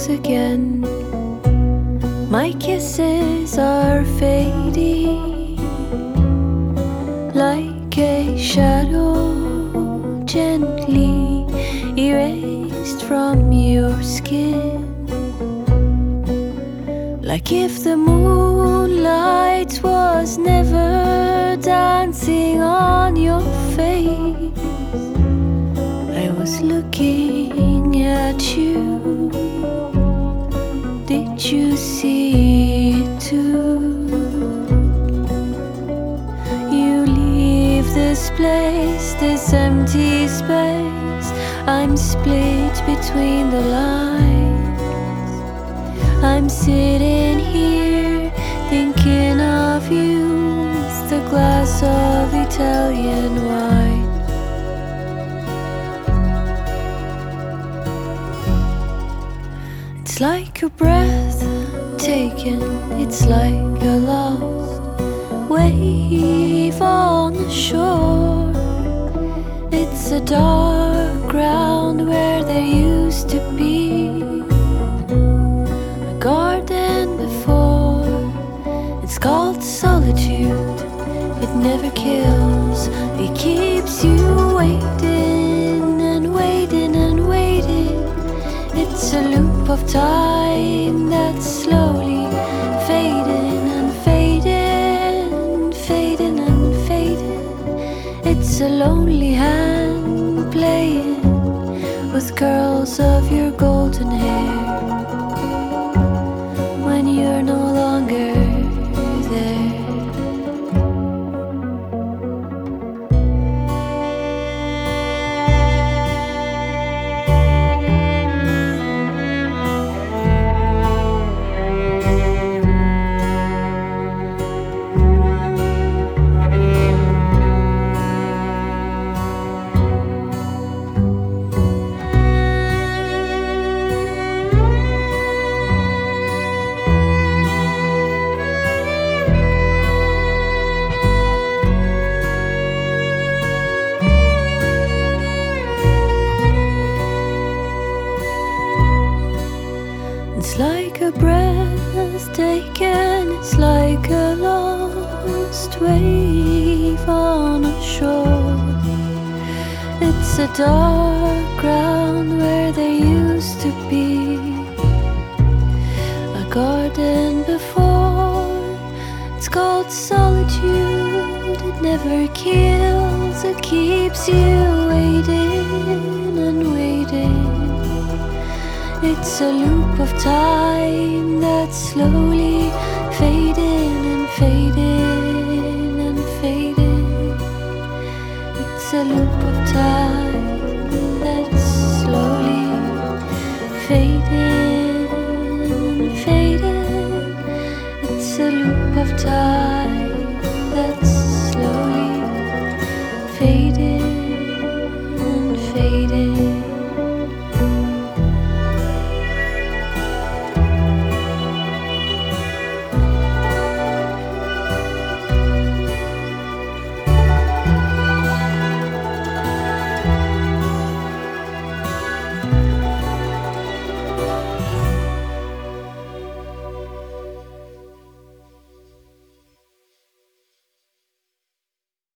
again. My kisses are fading like a shadow gently erased from your skin. Like if the moonlight was never dancing on your face, I was looking at you. Did you see it too? You leave this place, this empty space. I'm split between the lines. I'm sitting here thinking of you with a glass of Italian wine. It's like a breath taken, it's like a lost wave on the shore. It's a dark ground where there used to be a garden before. It's called solitude, it never kills. It keeps you waiting and waiting and waiting. It's a loop of time that's slowly fading and fading, fading and fading. It's a lonely hand playing with curls of your golden hair when you're no longer there. It's like a breath taken, it's like a lost wave on a shore. It's a dark ground where there used to be a garden before. It's called solitude, it never kills, it keeps you waiting and waiting. It's a loop of time that's slowly fading and fading and fading. It's a loop of time that's slowly fading and fading. It's a loop of time that's slowly fading and fading.